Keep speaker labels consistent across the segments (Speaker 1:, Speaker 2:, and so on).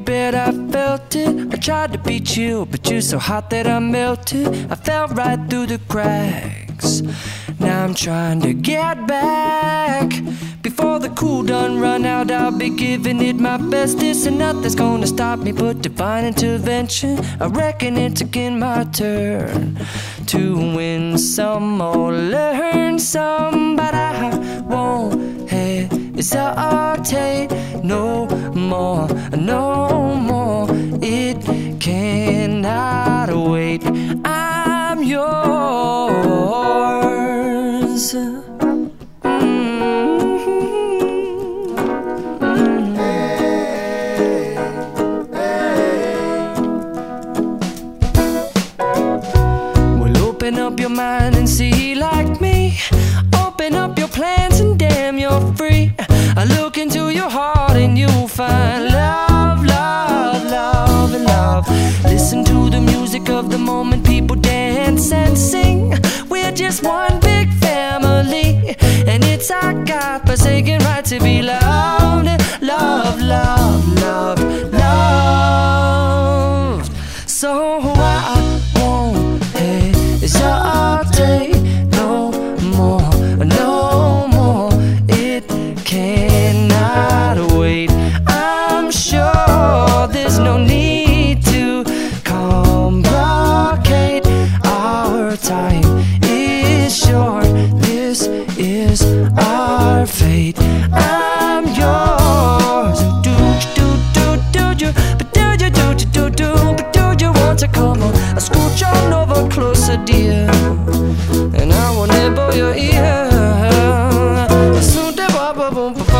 Speaker 1: bet I felt it. I tried to beat you, but you're so hot that I melted. I fell right through the cracks. Now I'm trying to get back. Before the cool done run out, I'll be giving it my best. This and nothing's gonna stop me but divine intervention. I reckon it's again my turn to win some or learn some, but I won't hesitate no more, no more. It cannot wait. I'm yours. Open up your mind and see like me. Open up your plans and damn, you're free. I look into your heart and you'll find love, love, love, and love. Listen to the music of the moment, people dance and sing. We're just one big family, and it's our God-forsaken right to be loved. Love, love, love, loved. So I won't hesitate no more, no more. It cannot wait. I'm sure there's no need to complicate. Our time is short. This is our fate. I'm yours. Do you, but do you, but do you want to come on? I scooch on over closer, dear, and I will nibble your ear. Soon to boom, boom, boom, boom.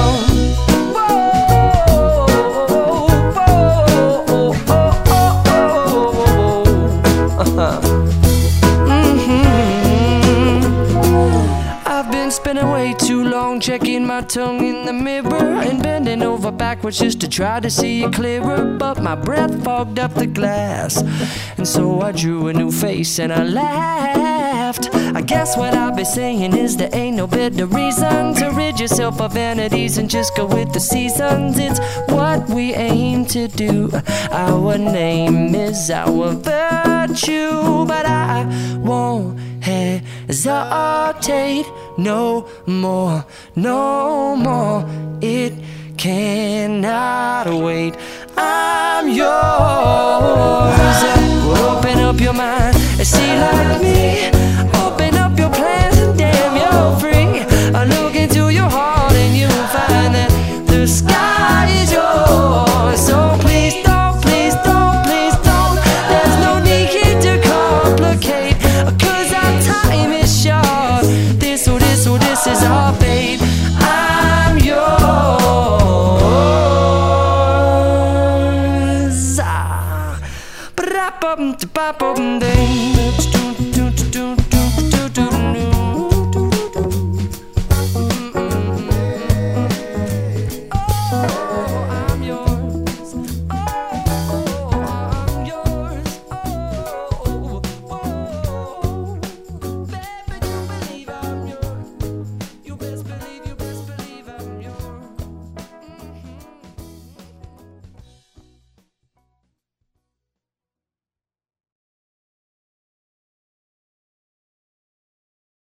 Speaker 1: I've been spending way too long checking my tongue in the mirror and bending over backwards just to try to see it clearer, but my breath fogged up the glass, and so I drew a new face and I laughed. I guess what I'll be saying is there ain't no better reason to rid yourself of vanities and just go with the seasons. It's what we aim to do. Our name is our virtue, but I won't hesitate no more, no more. It cannot wait. I'm yours. Open up your mind and see like me. Open up your plans and damn, you're free. I look into your heart and you'll find that the sky is yours. So please don't, please don't, please don't. There's no need to complicate, 'cause our time is short. This is our fate. I'm yours. Ba-da-bum-da-ba-bum-ding.